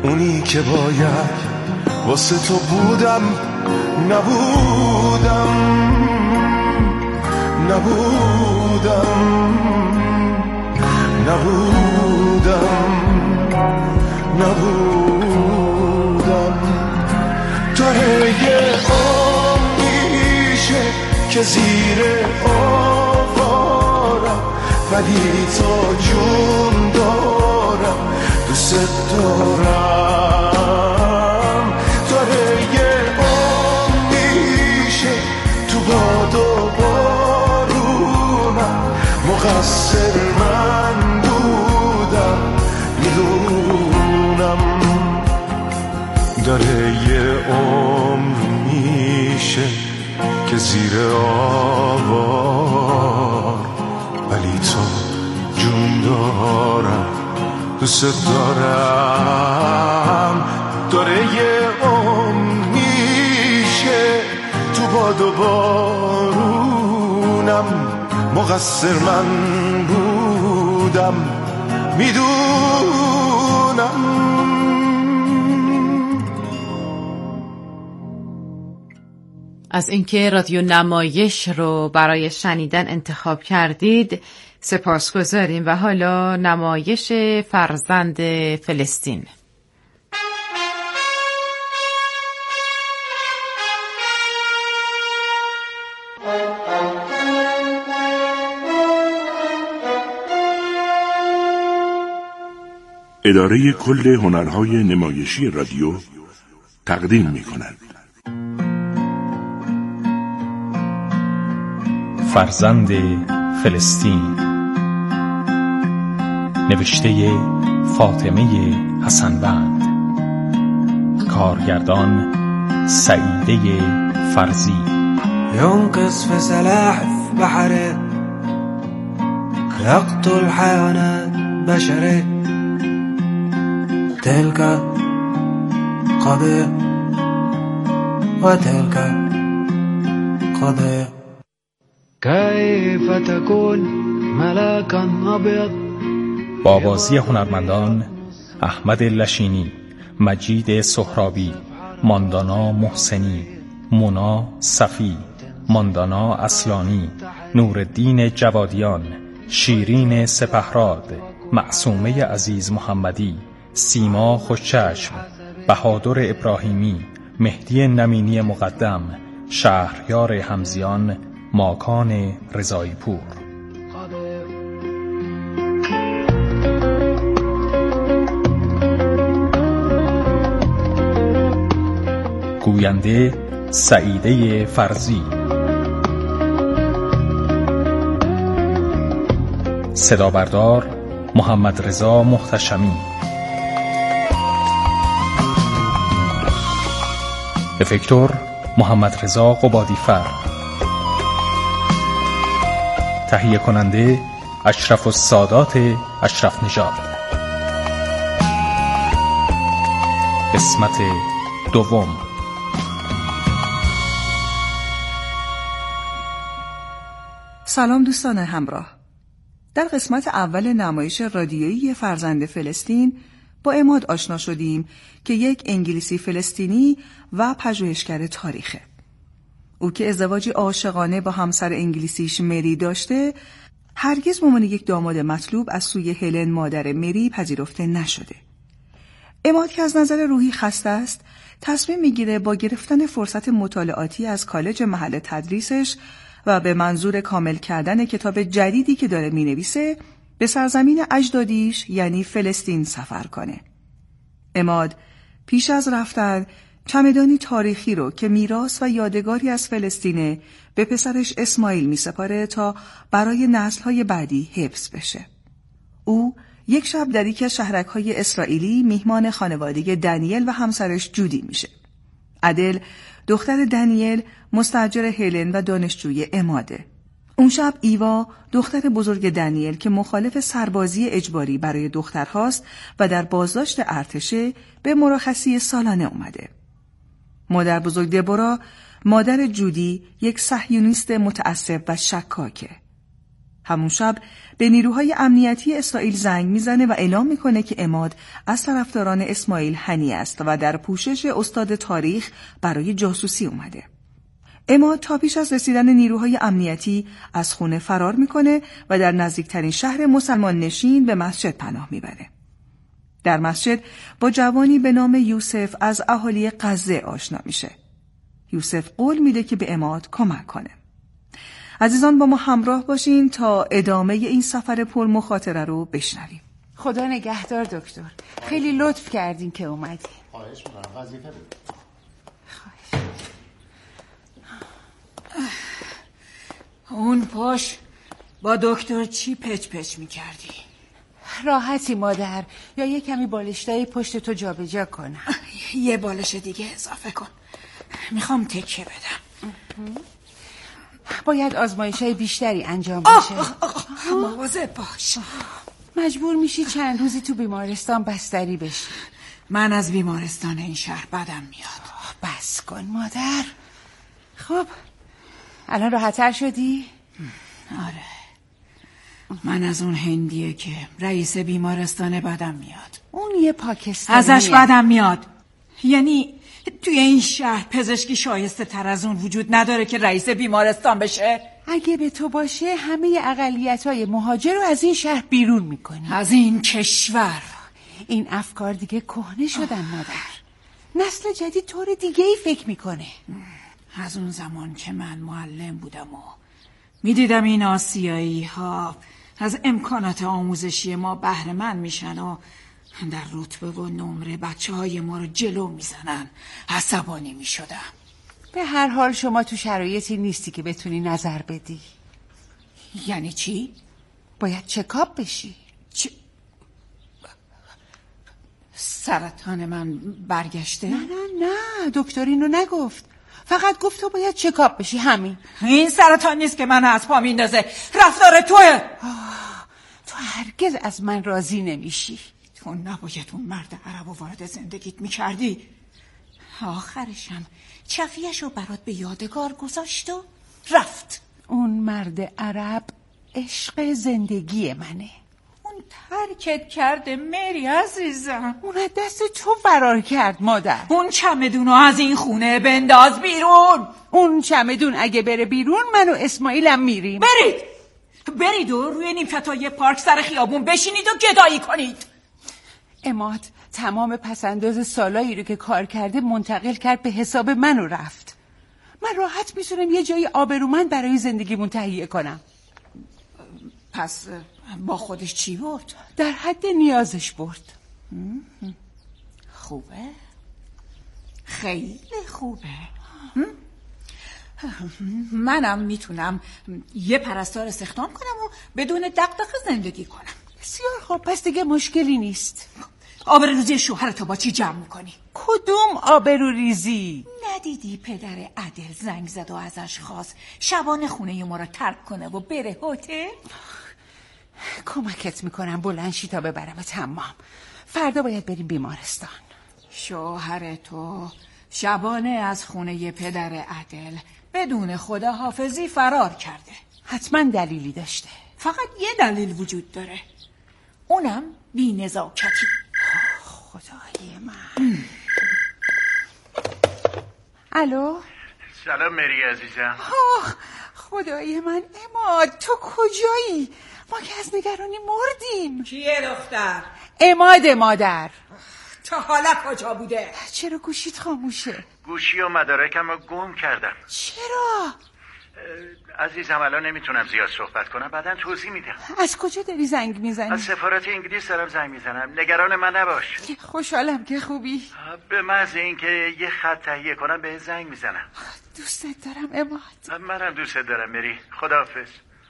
اونی که باید واسه تو بودم نبودم داره یه میشه که زیر آوارم ولی تا جون دارم دوست دارم داره یه میشه تو باد و بارونم مقصر من بودم میدونم داره یه عمر میشه که زیر آوار ولی تو جون دارم دوست دارم داره یه عمر میشه تو باد و بارونم مقصر من بودم میدونم. از اینکه رادیو نمایش رو برای شنیدن انتخاب کردید سپاسگزاریم و حالا نمایش فرزند فلسطین. اداره کل هنرهای نمایشی رادیو تقدیم می‌کند. فرزند فلسطین، نوشته فاطمه حسنوند، کارگردان سعیده فرزی. ينقص في سلاحف بحره يقتل حيوانات بشري تلك قضية وتلك قضية كيف تكون ملاكا أبيض. با بازی هنرمندان احمد لشینی، مجید سهرابی، ماندانا محسنی، مونا صفی، ماندانا اصلانی، نورالدین جوادیان، شیرین سپهراد، معصومه عزیز محمدی، سیما خوشچشم، بهادر ابراهیمی، مهدی نمینی مقدم، شهریار همزیان، ماکان رضایی پور. گوینده سعیده فرزی. صدا بردار محمد رضا محتشمی. افکتور محمد رضا قبادیفر. تهیه کننده اشرف السادات اشرف نژاد. قسمت دوم. سلام دوستان همراه. در قسمت اول نمایش رادیویی فرزند فلسطین با عماد آشنا شدیم که یک انگلیسی فلسطینی و پژوهشگر تاریخه. او که ازدواجی عاشقانه با همسر انگلیسیش مری داشته، هرگز به عنوان یک داماد مطلوب از سوی هلن مادر مری پذیرفته نشده. عماد که از نظر روحی خسته است، تصمیم میگیره با گرفتن فرصت مطالعاتی از کالج محل تدریسش و به منظور کامل کردن کتاب جدیدی که داره مینویسه به سرزمین اجدادیش یعنی فلسطین سفر کنه. عماد پیش از رفتن چمدانی تاریخی رو که میراث و یادگاری از فلسطینه به پسرش اسماعیل میسپاره تا برای نسل‌های بعدی حفظ بشه. او یک شب در یکی از شهرک‌های اسرائیلی میهمان خانواده دنیل و همسرش جودی میشه. عدل دختر دنیل مستاجر هلن و دانشجوی عماده. اون شب ایوا دختر بزرگ دنیل که مخالف سربازی اجباری برای دخترهاست و در بازداشت ارتشه به مرخصی سالانه اومده. مادر بزرگ دبورا، مادر جودی، یک صهیونیست متعصب و شکاکه. همون شب به نیروهای امنیتی اسرائیل زنگ میزنه و اعلام میکنه که عماد از طرفداران اسماعیل هنی است و در پوشش استاد تاریخ برای جاسوسی اومده. عماد تا پیش از رسیدن نیروهای امنیتی از خونه فرار میکنه و در نزدیکترین شهر مسلمان نشین به مسجد پناه میبره. در مسجد با جوانی به نام یوسف از اهالی غزه آشنا میشه. یوسف قول میده که به عماد کمک کنه. عزیزان با ما همراه باشین تا ادامه این سفر پر مخاطره رو بشنویم. خدا نگهدار دکتر. خیلی لطف کردین که اومدین. خواهش می‌کنم، وظیفه بود. اون پاش با دکتر چی پچ پچ می‌کردی؟ راحتی مادر، یا یه کمی بالشتای پشت تو جابجا کنم؟ یه بالش دیگه اضافه کن. میخوام تکه بدم. باید آزمایش‌های بیشتری انجام بشه. مواظب باش. مجبور میشی چند روزی تو بیمارستان بستری بشی. من از بیمارستان این شهر بدم میاد. بس کن مادر. خب الان راحت‌تر شدی؟ آره. من از اون هندیه که رئیس بیمارستان بدم میاد. اون یه پاکستانیه. ازش بدم میاد. یعنی توی این شهر پزشکی شایسته تر از اون وجود نداره که رئیس بیمارستان بشه؟ اگه به تو باشه همه اقلیت‌های مهاجر رو از این شهر بیرون میکنی. از این کشور. این افکار دیگه کهنه شدن مادر. نسل جدید طور دیگه ای فکر میکنه. از اون زمان که من معلم بودم و میدیدم این آسیایی ها از امکانات آموزشی ما بهره مند میشن و در رتبه و نمره بچه های ما رو جلو میزنن، عصبانی میشدم. به هر حال شما تو شرایطی نیستی که بتونی نظر بدی. یعنی چی؟ باید چکاپ بشی. سرطان من برگشته؟ نه دکتر اینو نگفت. فقط گفت تو باید چکاپ بشی، همین. این سرطان نیست که منو از پا میندازه، رفتار توه. تو هرگز از من راضی نمیشی. تو نباید اون مرد عرب و وارد زندگیت میکردی. آخرشم چفیه‌شو برات به یادگار گذاشت و رفت. اون مرد عرب عشق زندگی منه. اون ترکت کرده مری عزیزم. اون از دست تو فرار کرد مادر. اون چمدونو از این خونه بنداز بیرون. اون چمدون اگه بره بیرون من و اسماعیلم میریم. برید و روی نیمکتای پارک سر خیابون بشینید و گدایی کنید. عماد تمام پسنداز سالایی رو که کار کرده منتقل کرد به حساب من و رفت. من راحت میتونم یه جای آبرومند برای زندگیمون تهیه کنم. پس با خودش چی برد؟ در حد نیازش برد. خوبه؟ خیلی خوبه. منم میتونم یه پرستار استخدام کنم و بدون دغدغه زندگی کنم. بسیار خوب، پس دیگه مشکلی نیست. آبروریزی شوهرتو با چی جمع میکنی؟ کدوم آبروریزی؟ ندیدی پدر عدل زنگ زد و ازش خواست شبانه خونه ما رو ترک کنه و بره هتل؟ کمکت میکنم بلند شی تا ببرم تمام. فردا باید بریم بیمارستان. شوهر تو شبانه از خونه پدر عدل بدون خداحافظی فرار کرده. حتما دلیلی داشته. فقط یه دلیل وجود داره، اونم بی‌نزاکتی. خدای من. الو. سلام مری عزیزم. خدای من عماد تو کجایی؟ ما که از نگرانی مردیم. کیه دختر؟ عماد مادر. تا حالا کجا بوده؟ چرا گوشیت خاموشه؟ گوشی و مدارکم رو گم کردم. چرا؟ عزیزم الان نمیتونم زیاد صحبت کنم، بعداً توضیح میدم. از کجا داری زنگ میزنی؟ از سفارت انگلیس دارم زنگ میزنم. نگران من نباش. خوشحالم که خوبی. به محض اینکه یه خط تهیه کنم به زنگ میزنم. دوستت دارم عماد. منم دوستت دارم مری. خداحافظ.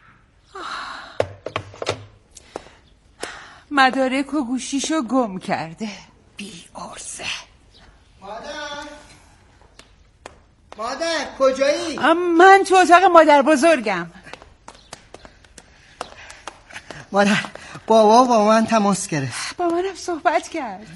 مدارک و گوشیشو گم کرده. بی ارزه. مادر کجایی؟ من تو اتاق مادر بزرگم. مادر بابا با من تماس گرفت. با منم صحبت کرد.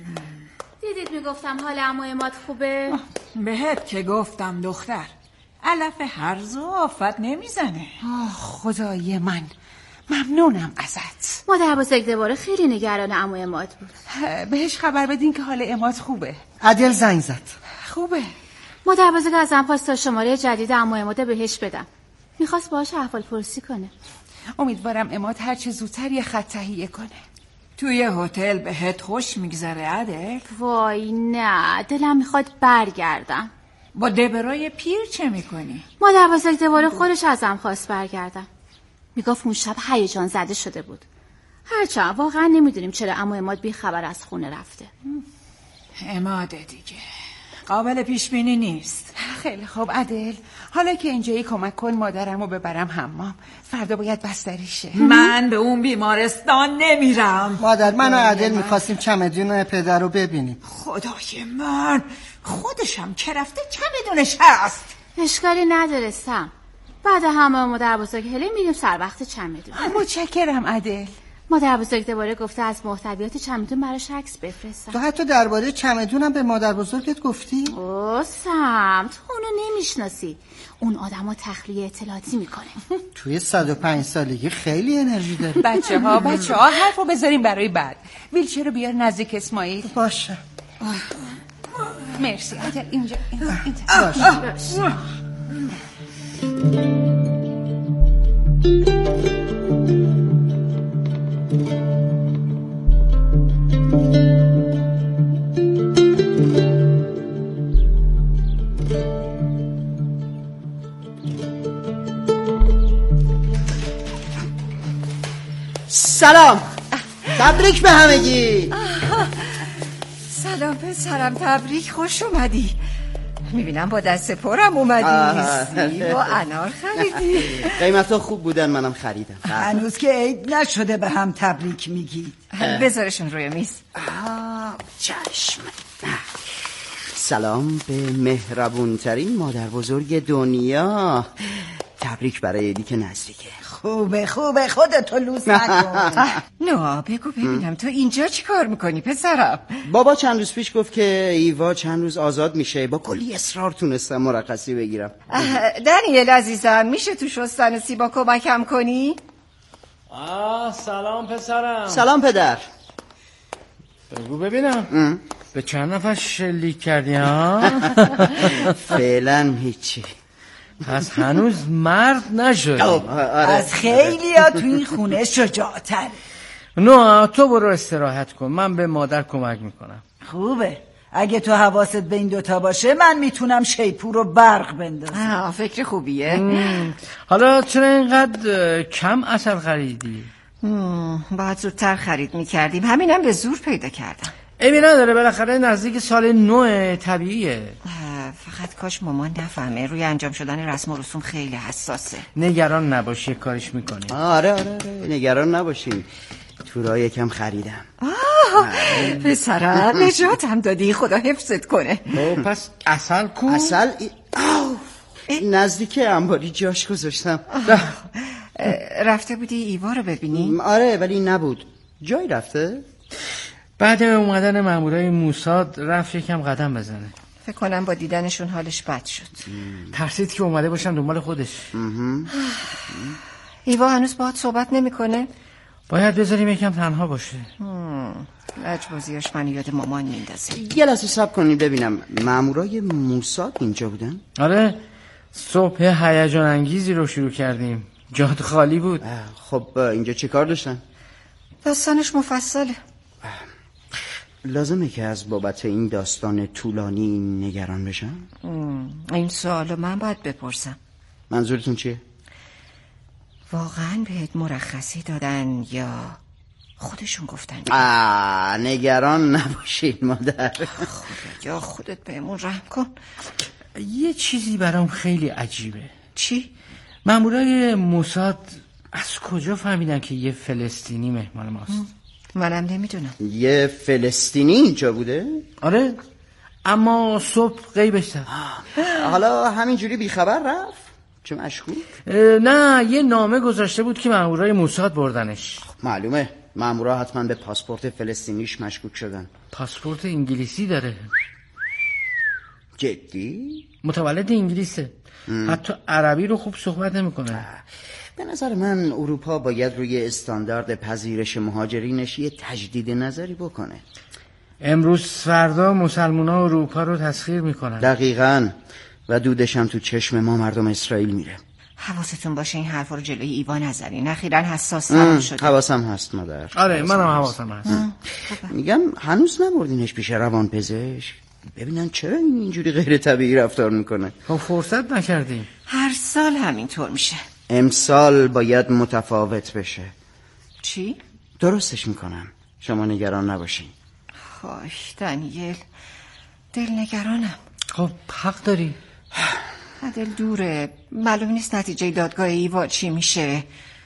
دیدید میگفتم حال عمو عماد خوبه؟ بهت که گفتم دختر، علف هرز و آفت نمیزنه. خدای من، ممنونم ازت. مادر بزرگوار خیلی نگران عمو عماد بود. بهش خبر بدین که حال عماد خوبه. عدل زنگ زد. خوبه. مادر بزرگ ازم خواست تا شماره جدید عمو عماد بهش بدم. میخواست باهاش احوال پرسی کنه. امیدوارم عماد هر چه زودتر یه خط تهیه کنه. توی هتل بهت خوش میگذره عدل؟ وای نه، دلم میخواد برگردم. با دبرای پیر چه میکنی؟ مادر بزرگوار خودش ازم خواست برگردم. میگفت اون شب هیجان زده شده بود. هرچند واقعا نمیدونیم چرا عمو عماد بی خبر از خونه رفته. عماده دیگه قابل پیش بینی نیست. خیلی خوب عدل، حالا که اینجایی کمک کن مادرمو ببرم حمام. فردا باید بستری شه. من به اون بیمارستان نمیرم. مادر، من و عدل میخواستیم چمدون پدر رو ببینیم. خدای من، خودشم که رفته چمدونش هست. اشکالی نداره سم. بعد همه مادر بزرگ هلی میریم سر وقت چمدون. متشکرم عدل. مادر بزرگ دوباره گفته از محتویات چمدون براش عکس بفرستم. تو حتی درباره چمدونم به مادر بزرگت گفتی؟ اوه سم، تو اونو نمیشناسی. اون آدمو تخلیه اطلاعاتی میکنه. توی 105 سالگی خیلی انرژی داره. بچه ها حرفو بذاریم برای بعد. ویلچر رو بیار نزدیک اسماعیل. باشه. مرسی عدل. اینجا. باشه. سلام، تبریک به همگی. سلام پسرم، تبریک، خوش اومدی. میبینم با دست پرم اومدی. سیب و انار خریدی. قیمتا خوب بودن، منم خریدم. هنوز که عید نشده به هم تبریک میگی. بذارشون روی میز. چشم. سلام به مهربونترین مادر بزرگ دنیا. تبریک برای عیدی که نزدیکه. خوبه خودتو لوس نکن. نه بگو ببینم تو اینجا چی کار میکنی پسرم؟ بابا چند روز پیش گفت که ایوا چند روز آزاد میشه. با کلی اصرار تونستم مرخصی بگیرم. دنیل عزیزم، میشه تو شستن سیبا کمکم کنی؟ سلام پسرم. سلام پدر. بگو ببینم به چند نفر شلیک کردی ها؟ فعلا هیچی. پس هنوز مرد نشدی. از خیلی ها تو این خونه شجاعتر. نه تو برو استراحت کن، من به مادر کمک میکنم. خوبه، اگه تو حواست به این دوتا باشه من میتونم شیپور رو برق بندازم. فکر خوبیه. حالا چرا اینقدر کم عسل خریدی؟ باید زودتر خرید میکردیم، همینم به زور پیدا کردم. ایبی نداره، بالاخره نزدیک سال 9 طبیعیه. فقط کاش مامان نفهمه، روی انجام شدن رسم و رسوم خیلی حساسه. نگران نباشی، کارش میکنی. آره نگران نباشین. تو را یکم خریدم. پسرم نجاتم دادی، خدا حفظت کنه. پس عسل کو؟ عسل نزدیک انباری جاش گذاشتم. رفته بودی ایوا رو ببینی؟ آره ولی نبود. جایی رفته؟ بعد اومدن مامورای موساد رفت یکم قدم بزنه. فکر کنم با دیدنشون حالش بد شد. ترسید که اومده باشن دنبال خودش. ایوا هنوز باهات صحبت نمیکنه؟ باید بذاریم یکم تنها باشه. لجبازیاش منو یاد مامان میندازه. یه لحظه صبر کنی ببینم، مامورای موساد اینجا بودن؟ آره، صبح هیجان انگیزی رو شروع کردیم، جات خالی بود. خب اینجا چه کار داشتن؟ داستانش مفصله. لازمه که از بابت این داستان طولانی نگران بشم؟ این سوالو من باید بپرسم. منظورتون چیه؟ واقعا بهت مرخصی دادن یا خودشون گفتن؟ نگران نباشین مادر. یا خودت بهمون رحم کن. یه چیزی برام خیلی عجیبه. چی؟ مامورای موساد از کجا فهمیدن که یه فلسطینی مهمان ماست؟ منم نمیدونم. یه فلسطینی اینجا بوده؟ آره، اما صبح غیبش زد. حالا همینجوری بیخبر رفت؟ چه مشکوک؟ نه، یه نامه گذاشته بود که مامورای موساد بردنش. معلومه مامورا حتما به پاسپورت فلسطینیش مشکوک شدن. پاسپورت انگلیسی داره. جدی؟ متولد انگلیسه. حتی عربی رو خوب صحبت نمیکنه. به نظر من اروپا باید روی استاندارد پذیرش مهاجرینش یه تجدید نظری بکنه. امروز فردا مسلمونا اروپا رو تسخیر میکنن. دقیقاً. و دودش هم تو چشم ما مردم اسرائیل میره. حواستون باشه این حرفا رو جلوی ایوا نذارین. اخیراً حساس تر شده. حواسم هست مادر. آره منم حواسم هست. میگم هنوز نبردینش پیش روانپزشک ببینن چرا اینجوری غیر طبیعی رفتار میکنه. خب فرصت نکردیم. هر سال همینطور میشه. امسال باید متفاوت بشه. چی؟ درستش میکنم. شما نگران نباشین. خاش دانیل، دلنگرانم. خب حق داری. دل دوره. معلوم نیست نتیجه دادگاه ایوا چی میشه.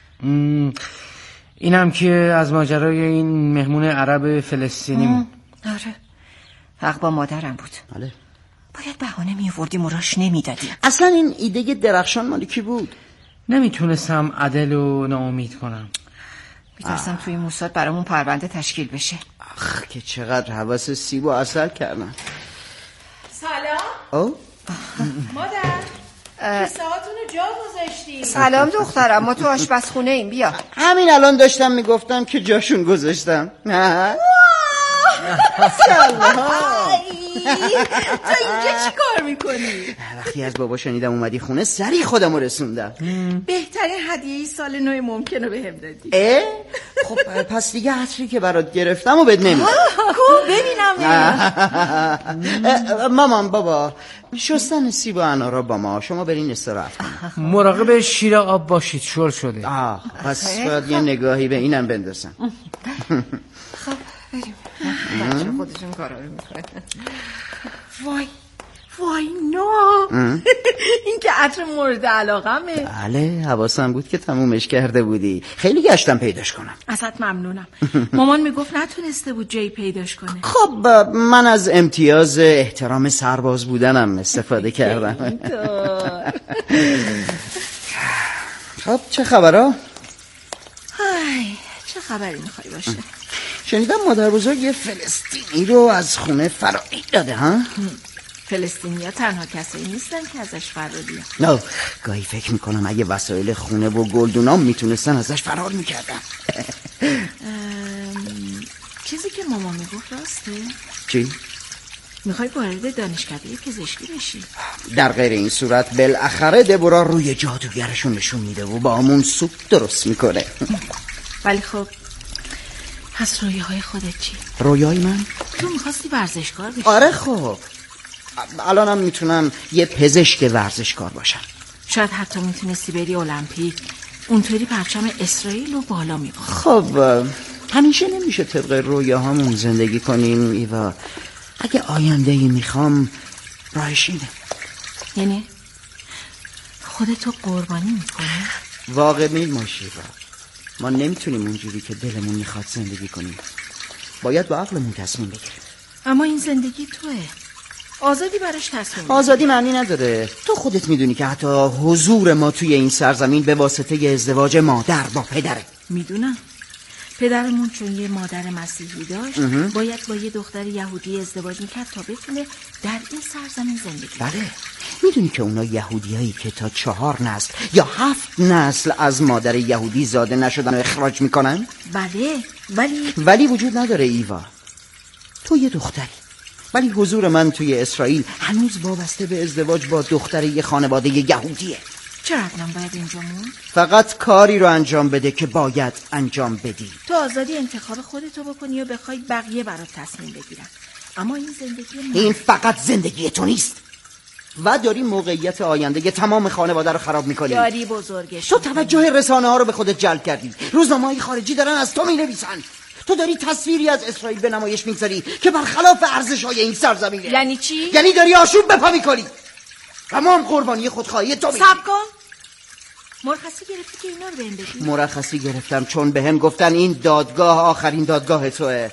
اینم که از ماجرای این مهمون عرب فلسطینی. آره حق با مادرم بود. بله. باید بهانه میوردیم و راش نمیدادیم. اصلا این ایده درخشان مال کی بود؟ نمیتونستم عدل و ناامید کنم. میترسم توی موساد برامون پرونده تشکیل بشه. آخ که چقدر حواس سیب و عسل کردن. سلام. مادر کیسه هاتون رو جا گذاشتیم. سلام دخترم، ما تو آشپزخونه ایم. بیا. همین الان داشتم میگفتم که جاشون گذاشتم. سلام. تو اینجا چی کار میکنی؟ وقتی از بابا شنیدم اومدی خونه سریع خودمو رسوندم. بهترین هدیه سال نو ممکنه بهم دادی. خب پس دیگه عطری که برات گرفتم و بد نمیدم. ببینم. مامان بابا شستن سیب و انارا با ما، شما برین استراحت کنید. مراقب شیر آب باشید، شل شده. پس باید یه نگاهی به اینم بندازم. خب بریم. بچه خودشون کارا رو میکنه. وای نو. این که عطر مورد علاقمه. بله حواسم بود که تمومش کرده بودی. خیلی گشتم پیداش کنم. ازت ممنونم. مامان میگفت نتونسته بود جایی پیداش کنه. خب من از امتیاز احترام سرباز بودنم استفاده کردم. خب چه خبرها؟ چه خبری میخوای باشه؟ شنیدم مادر بزرگ یه فلسطینی رو از خونه فراری داده ها؟ فلسطینی ها تنها کسایی نیستن که ازش فرار بیان. نه گاهی فکر میکنم اگه وسایل خونه و گلدونام میتونستن ازش فرار میکردن. چیزی که مامان میگفت راسته؟ چی؟ میخوای وارد دانشکده پزشکی بشی؟ در غیر این صورت بالاخره دبورا روی جادوگرشون نشون میده و با همون سوپ درست میکنه. ولی خب پس رویاهای خودت چی؟ رویای من؟ تو میخواستی ورزشکار بشی؟ آره خب الانم میتونم یه پزشک ورزشکار باشم. شاید حتی میتونستی بری المپیک، اونطوری پرچم اسرائیل رو بالا میبری. خب همیشه نمیشه طبق رویاهامون زندگی کنیم ایوا. اگه آینده‌ای میخوام راهش اینه. یعنی خودتو قربانی میکنی؟ واقع میل ماشی ایوا. ما نمیتونیم اونجوری که دلمون میخواد زندگی کنیم. باید با عقلمون تصمیم بگیریم. اما این زندگی توه، آزادی براش تصمیم. آزادی معنی نداره. تو خودت میدونی که حتی حضور ما توی این سرزمین به واسطه ازدواج مادر با پدره. میدونم پدرمون چون یه مادر مسیحی داشت باید با یه دختر یهودی ازدواج میکرد تا بتونه در این سرزمین زندگی کنه. بله میدونی که اونا یهودیایی که تا 4 نسل یا 7 نسل از مادر یهودی زاده نشدن و اخراج میکنن؟ بله ولی وجود نداره ایوا. تو یه دختری ولی حضور من توی اسرائیل هنوز وابسته به ازدواج با دختر یه خانواده یهودیه. چرا من باید اینجا موند؟ فقط کاری رو انجام بده که باید انجام بدی. تو آزادی انتخاب خودتو بکنی و بخوای بقیه برات تصمیم بگیرن. اما این زندگی این فقط زندگی تو نیست و داری موقعیت آینده تمام خانواده رو خراب میکنی. داری بزرگش تو توجه رسانه ها رو به خودت جلب کردی. روزنامه‌های خارجی دارن از تو مینویسن. تو داری تصویری از اسرائیل به نمایش میگذاری که برخلاف ارزش‌های این سرزمینه. یعنی چی؟ یعنی داری آشوب بپا میکنی. تمام قربانی خودخواهی تو میشی. صبر کن. مرخصی گرفتی که اینا رو بهم بگی؟ مرخصی گرفتم چون بهم گفتن این دادگاه آخرین دادگاه توه.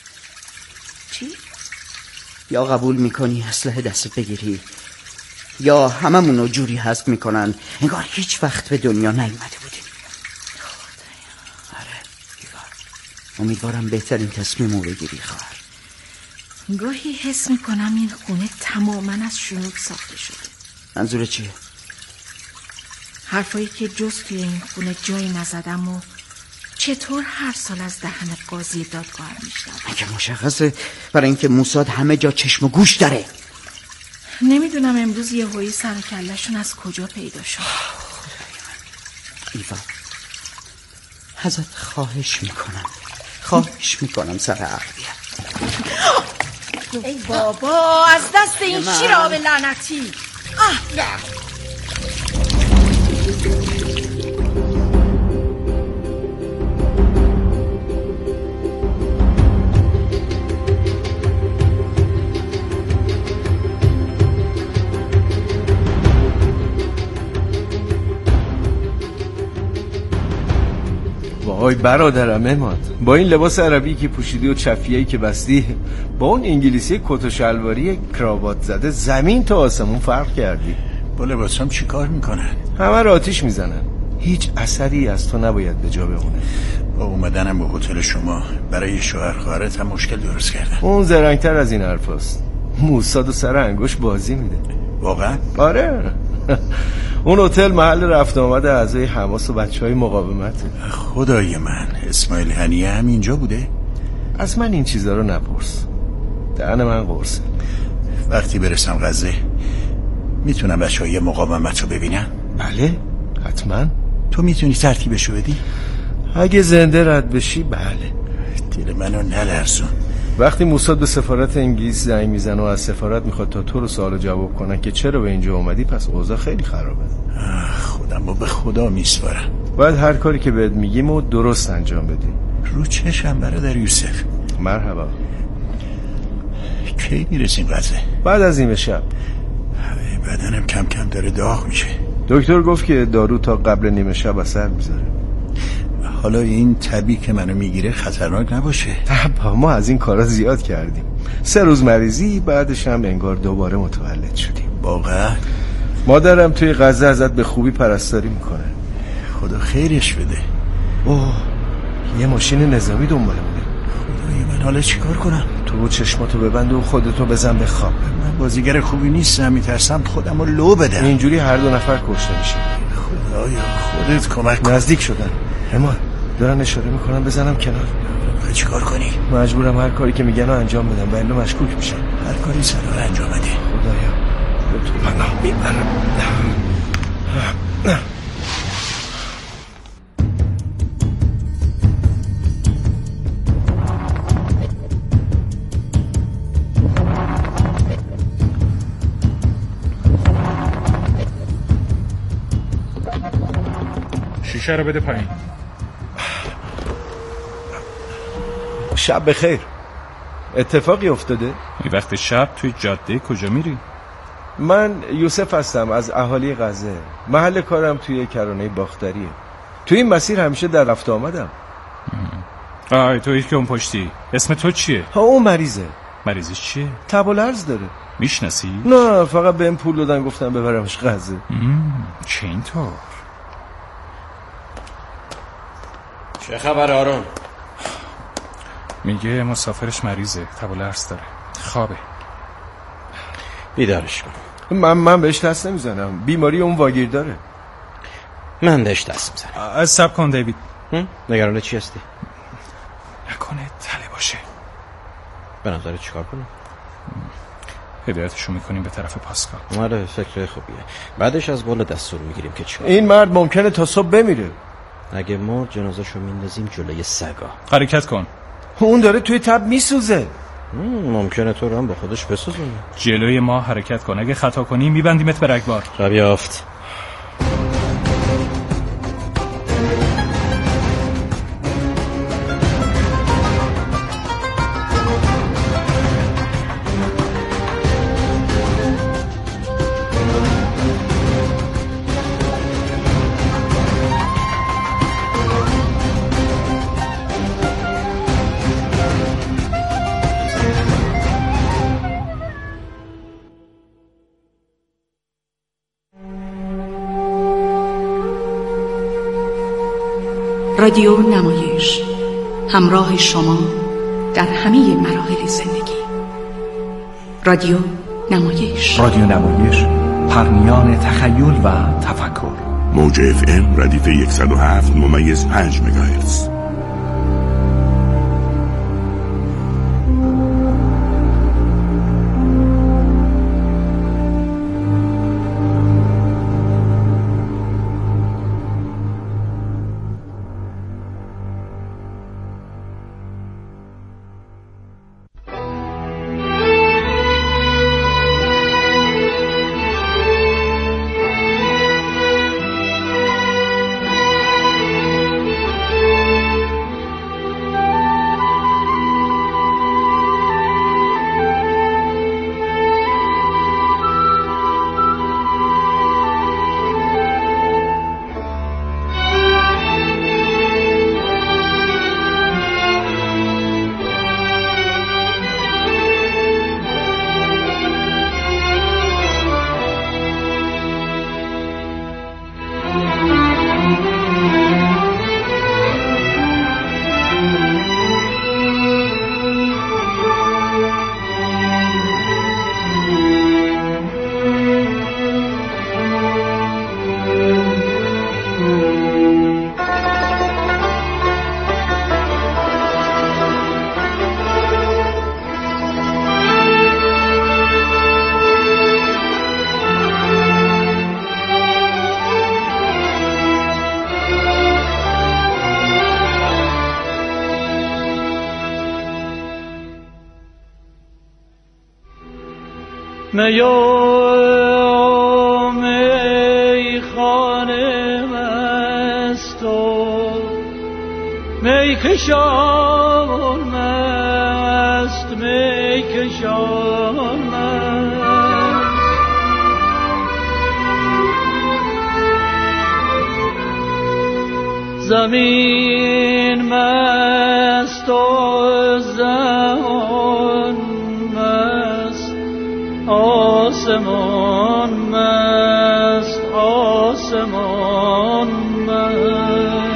چی؟ یا قبول میکنی اسلحه دستت بگیری یا هممون رو جوری حذف میکنن انگار هیچ وقت به دنیا نیومده بودیم. آره امیدوارم بهترین تصمیم رو بگیری خواهر. گاهی حس میکنم این خونه تماما از شنود ساخته شده. منظور چیه؟ حرفایی که جز توی این خونه جایی نزدم و چطور هر سال از دهن قاضی دادگاه میشنم. مگه مشخصه برای اینکه موساد همه جا چشم و گوش داره؟ نمیدونم امروز یه هایی سر و کله‌شون از کجا پیدا شد. ایوا، ازت خواهش میکنم سر عقلیت. ای بابا، از دست این شیراب لعنتی. وای برادرم عماد، با این لباس عربی که پوشیدی و چفیه‌ای که بستی، با اون انگلیسی کت و شلواری کراوات زده زمین تا آسمون فرق کردی. با لباسم چی کار میکنن؟ همه رو آتیش میزنن. هیچ اثری از تو نباید به جا بمونه. با اومدنم به هتل شما برای شوهر خواهرت هم مشکل درست کردن. اون زرنگتر از این حرفاست. موساد و سر انگوش بازی میده. واقعا؟ آره. اون هتل محل رفت آمد اعضای حماس و بچهای مقاومته. خدای من، اسماعیل هنیه هم اینجا بوده؟ از من این چیزا رو نپرس. دهن من قرصه. وقتی برسم غزه میتونم بچهای مقاومت رو ببینم؟ بله حتما. تو میتونی ترتیبشو بدی؟ اگه زنده رد بشی بله. دل منو نلرزون. وقتی موساد به سفارت انگلیس زنگ میزنه و از سفارت میخواد تا تو رو سوال جواب کنن که چرا به اینجا اومدی، پس اوضاع خیلی خرابه. خودم رو به خدا میسپارم. باید هر کاری که بهت میگیم و درست انجام بدی. رو چشم برادر یوسف. مرحبا. کی میرسیم غزه؟ بعد از این شب. بدنم کم کم داره داغ میشه. دکتر گفت که دارو تا قبل نیمه شب اثر میذاره. حالا این تبی که منو میگیره خطرناک نباشه؟ ما از این کارا زیاد کردیم. 3 روز مریضی، بعدش هم انگار دوباره متولد شدیم. واقعا؟ مادرم توی غزه ازت به خوبی پرستاری میکنه. خدا خیرش بده. اوه، یه ماشین نظامی دنبالمونه. خدای من، حالا چیکار کنم؟ تو چشماتو ببند و خودتو بزن به خواب. من بازیگر خوبی نیستم، میترسم خودم رو لو بدم. اینجوری هر 2 نفر کشته میشه. خدایا خودت کمک کن. نزدیک شدن. اما دارن اشاره میکنن بزنم کنار. چیکار کنی؟ مجبورم هر کاری که میگن رو انجام بدم، ولی مشکوک میشن. هر کاری سر رو انجام بده. خدایا به تو پناه میبرم. شیشه رو بده پایین. شب بخیر. اتفاقی افتاده؟ این وقت شب توی جاده کجا میری؟ من یوسف هستم از اهالی غزه. محل کارم توی کرانه باختریه. توی این مسیر همیشه در رفت آمدم. تویی که اون پشتی. اسم تو چیه؟ اون مریضه. مریضش چیه؟ تب و لرز داره. میشناسی؟ نه، فقط بهم پول دادن گفتم ببرمش غزه. چه اینطور؟ چه خبر آرون؟ میگه مسافرش مریضه، تب و لرز داره، خوابه. بیدارش کن. من بهش دست نمیزنم. بیماری اون واگیر داره. من بهش دست میزنم. از سب کن دیوید. نگران چی هستی؟ نکنه تله باشه. به نظر چیکار کنم؟ هدایتشو میکنیم به طرف پاسکال. آره، فکر خوبیه. بعدش از بالا دستور میگیریم که چیکار. این مرد ممکنه تا صبح بمیره. اگه مرد جنازه‌شو میندازیم جلوی سگا. حرکت کن. اون داره توی تب میسوزه. ممکنه تو رو هم با خودش بسوزونه. جلوی ما حرکت کن. اگه خطا کنی میبندیمت به رگبار. شب یافت. رادیو نمایش، همراه شما در همه مراحل زندگی. رادیو نمایش. رادیو نمایش، پرمیان تخیل و تفکر. موج FM ردیف 107.5 مگاهرتز. می خانه مست و می کشان مست، می کشان مست. زمین مست و زمان مست، آسمان مست، آسمان مست.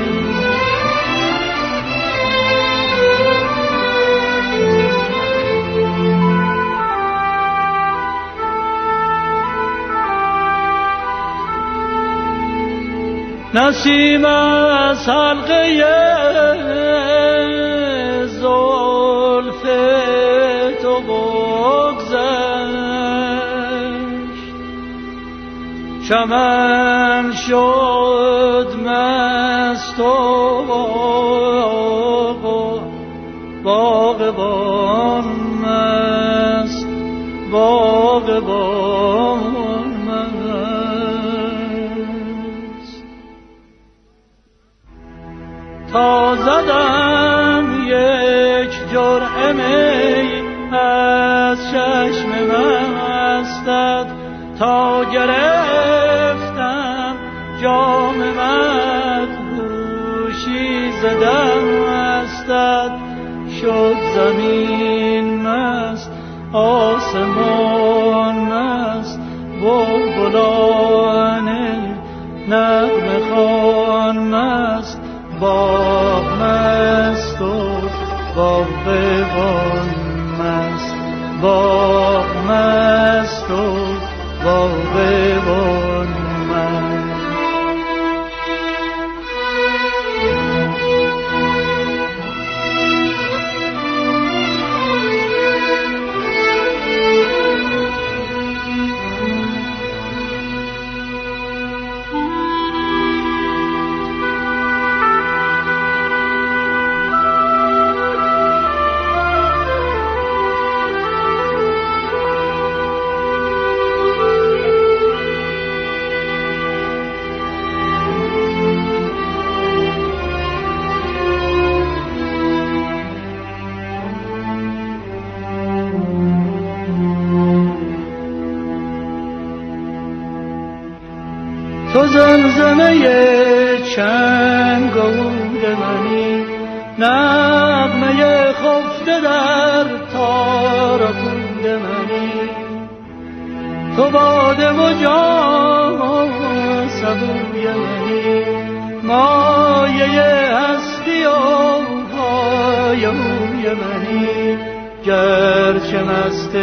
نسیم از حلقه زلف تو بگذشت، چمن شد مست و باغبان مست، باغبان مست. تا زدم یک جرعه می از چشم مستت، تا گرفتم جام مدهوشی ز دستت، شد زمین مست، آسمان مست، بلبلان نغمه خوان مست، باغ مست و باغبان مست، باغ مست و باغبان مست. تو زمزمه چنگ و عود منی، نغمه خفته در تار و پود منی. تو باده و جام سبوی منی، مایه هستی و پایه‌وی منی. گرچه مست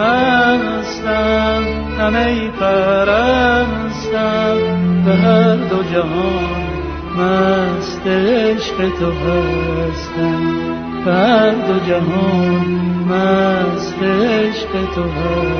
مستم همه پرستم به هر دو جهان مست عشق تو هستم به هر دو جهان مست عشق تو هستم